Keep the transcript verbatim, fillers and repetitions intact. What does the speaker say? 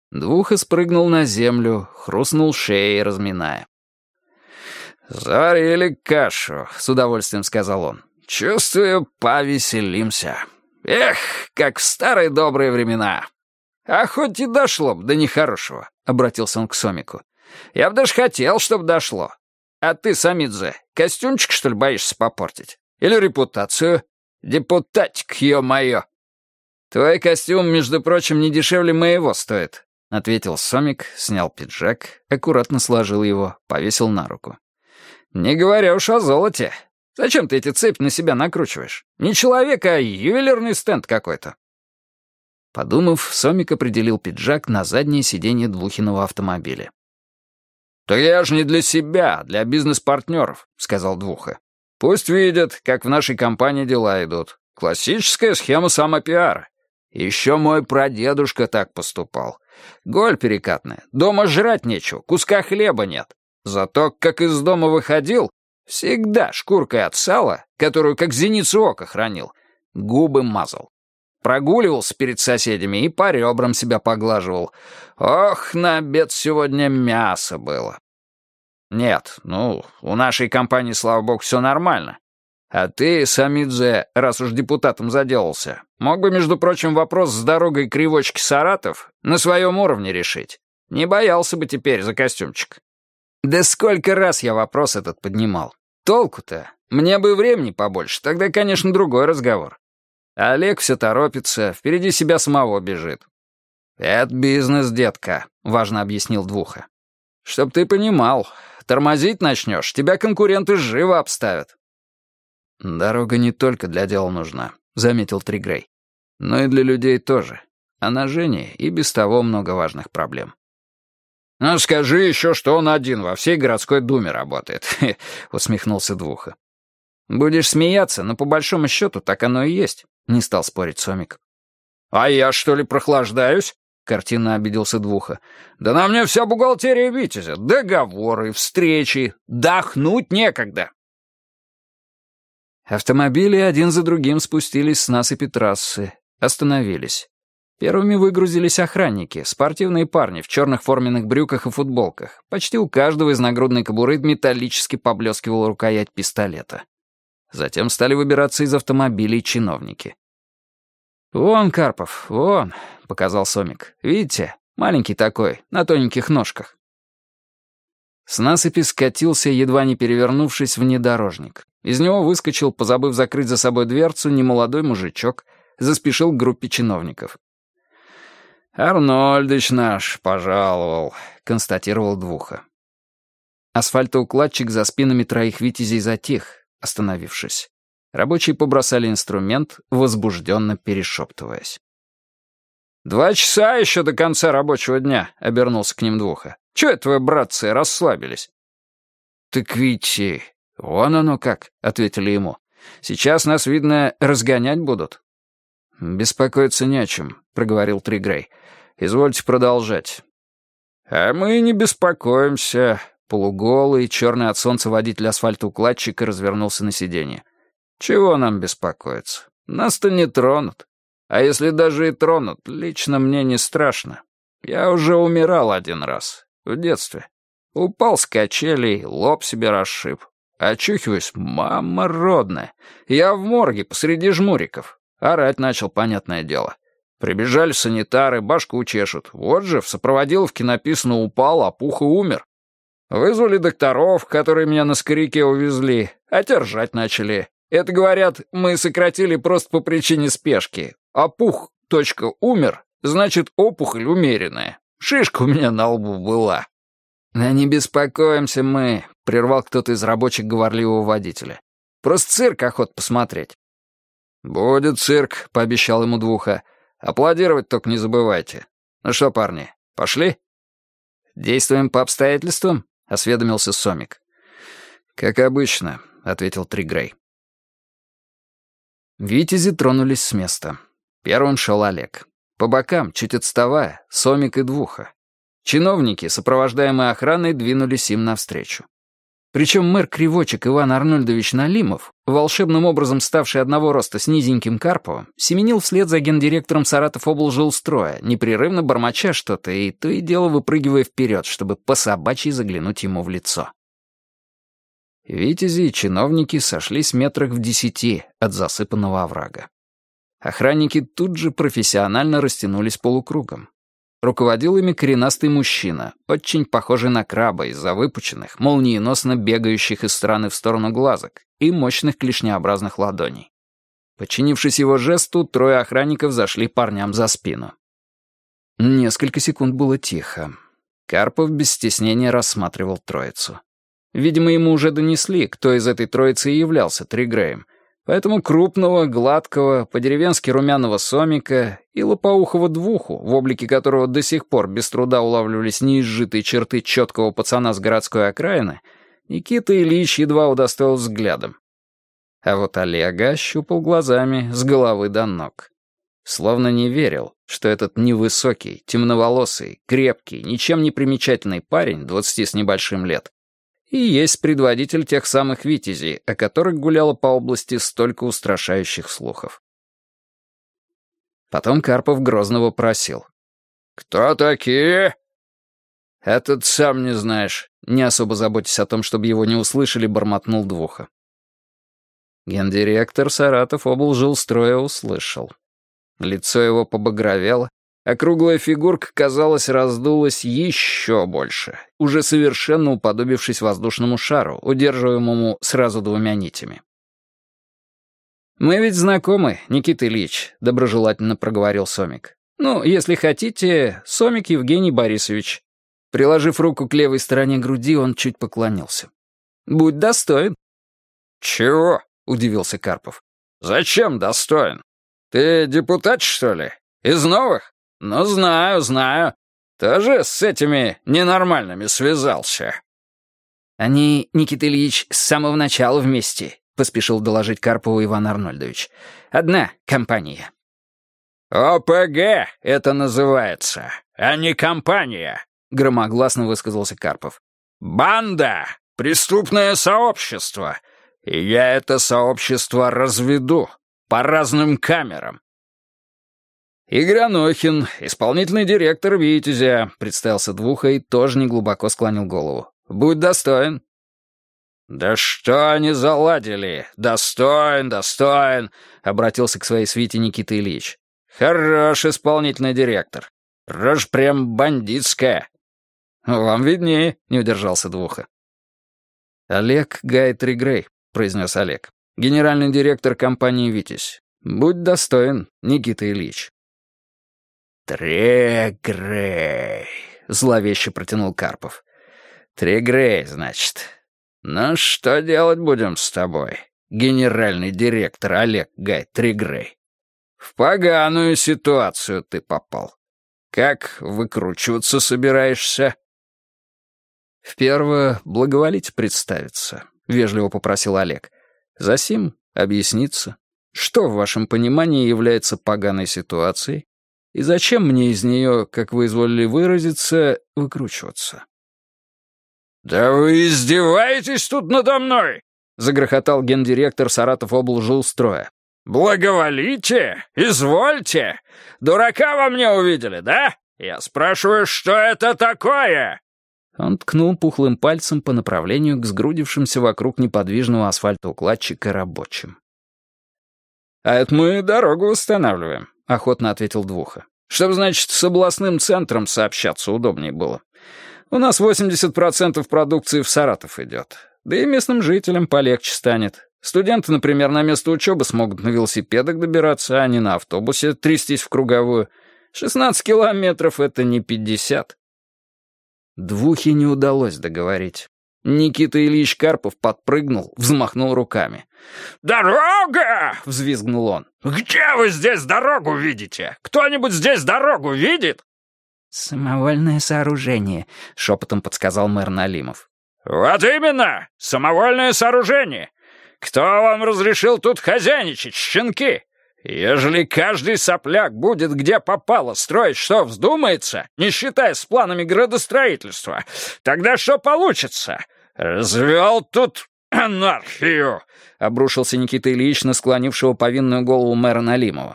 Двуха спрыгнул на землю, хрустнул шеей, разминая. «Заварили кашу», — с удовольствием сказал он. «Чувствую, повеселимся. Эх, как в старые добрые времена. А хоть и дошло б до нехорошего», — обратился он к Сомику. «Я б даже хотел, чтоб дошло. А ты, Самидзе, костюмчик, что ли, боишься попортить? Или репутацию? Депутатик, ё-моё!» «Твой костюм, между прочим, не дешевле моего стоит», — ответил Сомик, снял пиджак, аккуратно сложил его, повесил на руку. «Не говоря уж о золоте. Зачем ты эти цепи на себя накручиваешь? Не человек, а ювелирный стенд какой-то». Подумав, Сомик определил пиджак на заднее сиденье Двухиного автомобиля. «Так я ж не для себя, а для бизнес-партнеров», — сказал Двуха. «Пусть видят, как в нашей компании дела идут. Классическая схема самопиара. Еще мой прадедушка так поступал. Голь перекатная, дома жрать нечего, куска хлеба нет. Зато как из дома выходил, всегда шкуркой от сала, которую как зеницу ока хранил, губы мазал. Прогуливался перед соседями и по ребрам себя поглаживал. Ох, на обед сегодня мясо было. Нет, ну, у нашей компании, слава богу, все нормально. А ты, Самидзе, раз уж депутатом заделался, мог бы, между прочим, вопрос с дорогой Кривочки-Саратов на своем уровне решить. Не боялся бы теперь за костюмчик. Да сколько раз я вопрос этот поднимал. Толку-то? Мне бы времени побольше, тогда, конечно, другой разговор. Олег все торопится, впереди себя самого бежит. «Это бизнес, детка», — важно объяснил Двуха. «Чтоб ты понимал, тормозить начнешь, тебя конкуренты живо обставят». «Дорога не только для дела нужна», — заметил Тригрей. «Но и для людей тоже. А на Жене и без того много важных проблем». «Ну, скажи еще, что он один во всей городской думе работает», — усмехнулся Двуха. «Будешь смеяться, но по большому счету так оно и есть», — не стал спорить Сомик. «А я, что ли, прохлаждаюсь?» — картинно обиделся Двуха. «Да на мне вся бухгалтерия Витязя, договоры, встречи, дохнуть некогда». Автомобили один за другим спустились с насыпи трассы, остановились. Первыми выгрузились охранники, спортивные парни в черных форменных брюках и футболках. Почти у каждого из нагрудной кобуры металлически поблескивала рукоять пистолета. Затем стали выбираться из автомобилей чиновники. «Вон, Карпов, вон», — показал Сомик. «Видите, маленький такой, на тоненьких ножках». С насыпи скатился, едва не перевернувшись, внедорожник. Из него выскочил, позабыв закрыть за собой дверцу, немолодой мужичок, заспешил к группе чиновников. «Арнольдыч наш пожаловал», — констатировал Двуха. Асфальтоукладчик за спинами троих витязей затих, остановившись. Рабочие побросали инструмент, возбужденно перешептываясь. «Два часа еще до конца рабочего дня», — обернулся к ним Двуха. «Чего это вы, братцы, расслабились?» «Так ведь вон оно как», — ответили ему. «Сейчас нас, видно, разгонять будут». «Беспокоиться не о чем», — проговорил Тригрей. «Извольте продолжать». «А мы не беспокоимся». Полуголый, черный от солнца водитель асфальтоукладчика развернулся на сиденье. «Чего нам беспокоиться? Нас-то не тронут. А если даже и тронут, лично мне не страшно. Я уже умирал один раз, в детстве. Упал с качелей, лоб себе расшиб. Очухиваюсь, мама родная. Я в морге посреди жмуриков. Орать начал, понятное дело. Прибежали санитары, башку чешут. Вот же, в сопроводиловке написано «упал, опух и умер». Вызвали докторов, которые меня на скоряке увезли, а те ржать начали. Это, говорят, мы сократили просто по причине спешки. Опух, точка, умер, значит, опухоль умеренная. Шишка у меня на лбу была. «Да не беспокоимся мы», — прервал кто-то из рабочих говорливого водителя. «Просто цирк охот посмотреть». «Будет цирк», — пообещал ему Двуха. «Аплодировать только не забывайте. Ну что, парни, пошли?» «Действуем по обстоятельствам?» — осведомился Сомик. «Как обычно», — ответил Тригрей. Витязи тронулись с места. Первым шел Олег. По бокам, чуть отставая, Сомик и Двуха. Чиновники, сопровождаемые охраной, двинулись им навстречу. Причем мэр-кривочек Иван Арнольдович Налимов, волшебным образом ставший одного роста с низеньким Карповым, семенил вслед за гендиректором Саратовоблжилстроя, непрерывно бормоча что-то и то и дело выпрыгивая вперед, чтобы по собачьи заглянуть ему в лицо. Витязи и чиновники сошлись метрах в десяти от засыпанного оврага. Охранники тут же профессионально растянулись полукругом. Руководил ими коренастый мужчина, очень похожий на краба из-за выпученных, молниеносно бегающих из стороны в сторону глазок и мощных клешнеобразных ладоней. Подчинившись его жесту, трое охранников зашли парням за спину. Несколько секунд было тихо. Карпов без стеснения рассматривал троицу. Видимо, ему уже донесли, кто из этой троицы и являлся Тригреем, поэтому крупного, гладкого, по-деревенски румяного Сомика и лопоухого Двуху, в облике которого до сих пор без труда улавливались неизжитые черты четкого пацана с городской окраины, Никита Ильич едва удостоил взглядом. А вот Олега ощупал глазами с головы до ног. Словно не верил, что этот невысокий, темноволосый, крепкий, ничем не примечательный парень, двадцати с небольшим лет, и есть предводитель тех самых витязей, о которых гуляло по области столько устрашающих слухов. Потом Карпов грозно вопросил: «Кто такие?» «Этот сам не знаешь», — не особо заботясь о том, чтобы его не услышали, бормотнул Двуха. Гендиректор Саратовоблжилстроя услышал. Лицо его побагровело, а круглая фигурка, казалось, раздулась еще больше, уже совершенно уподобившись воздушному шару, удерживаемому сразу двумя нитями. «Мы ведь знакомы, Никита Ильич», — доброжелательно проговорил Сомик. «Ну, если хотите, Сомик Евгений Борисович». Приложив руку к левой стороне груди, он чуть поклонился. «Будь достоин». «Чего?» — удивился Карпов. «Зачем достоин? Ты депутат, что ли? Из новых? Ну, знаю, знаю. Тоже с этими ненормальными связался». «Они, Никита Ильич, с самого начала вместе», — поспешил доложить Карпову Иван Арнольдович. «Одна компания». «ОПГ это называется, а не компания», — громогласно высказался Карпов. «Банда! Преступное сообщество! И я это сообщество разведу по разным камерам». «Игранохин, исполнительный директор «Витязя», — представился Двуха и тоже неглубоко склонил голову. «Будь достоин». «Да что они заладили? Достоин, достоин», — обратился к своей свите Никита Ильич. «Хорош исполнительный директор. Рожь прям бандитская». «Вам виднее», — не удержался Двуха. «Олег Гай Тригрей», — произнес Олег. «Генеральный директор компании «Витязь». Будь достоин, Никита Ильич». «Тригрей», — зловеще протянул Карпов. «Тригрей, значит. Ну, что делать будем с тобой, генеральный директор Олег Гай Тригрей? В поганую ситуацию ты попал. Как выкручиваться собираешься?» «Вперво благоволите представиться», — вежливо попросил Олег. «Засим объясниться, что в вашем понимании является поганой ситуацией, и зачем мне из нее, как вы изволили выразиться, выкручиваться?» «Да вы издеваетесь тут надо мной!» — загрохотал гендиректор Саратовоблжилстроя. «Благоволите? Извольте! Дурака во мне увидели, да? Я спрашиваю, что это такое?» Он ткнул пухлым пальцем по направлению к сгрудившимся вокруг неподвижного асфальтоукладчика рабочим. «А это мы дорогу восстанавливаем», — охотно ответил Двуха. «Чтобы, значит, с областным центром сообщаться удобнее было. У нас восемьдесят процентов продукции в Саратов идет. Да и местным жителям полегче станет. Студенты, например, на место учебы смогут на велосипедах добираться, а не на автобусе трястись в круговую. шестнадцать километров — это не пятьдесят». Двухе не удалось договорить. Никита Ильич Карпов подпрыгнул, взмахнул руками. «Дорога!» — взвизгнул он. «Где вы здесь дорогу видите? Кто-нибудь здесь дорогу видит?» «Самовольное сооружение», — шепотом подсказал мэр Налимов. «Вот именно! Самовольное сооружение! Кто вам разрешил тут хозяйничать, щенки? Ежели каждый сопляк будет где попало строить, что вздумается, не считая с планами градостроительства, тогда что получится? «Развел тут анархию!» — обрушился Никита Ильич на склонившего повинную голову мэра Налимова.